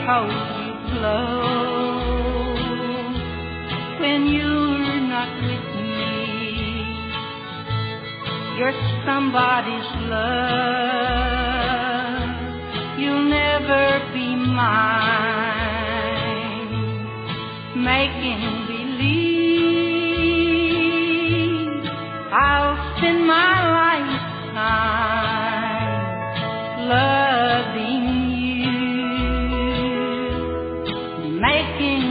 hold you close when you're not with me. You're somebody's love. You'll never be mine. Making believe I'll spend my lifetime loving you, making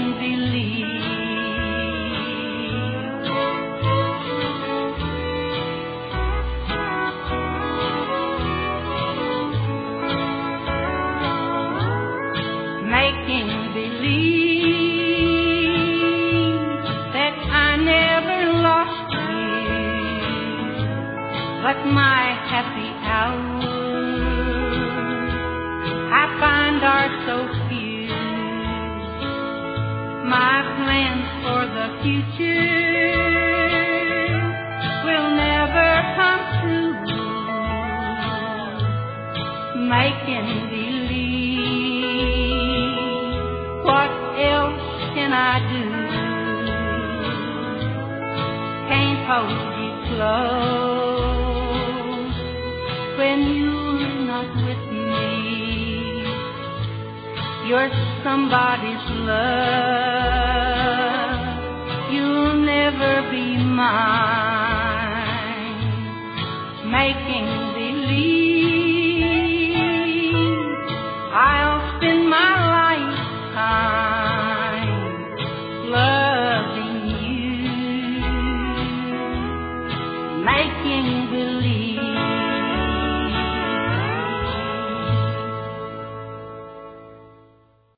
believe that I never lost you, but my happy hours I find are so few. My plans for the future will never come true, making believe. What else can I do? Can't hold you close when you're not with me. You're somebody's love. You'll never be mine. Making believe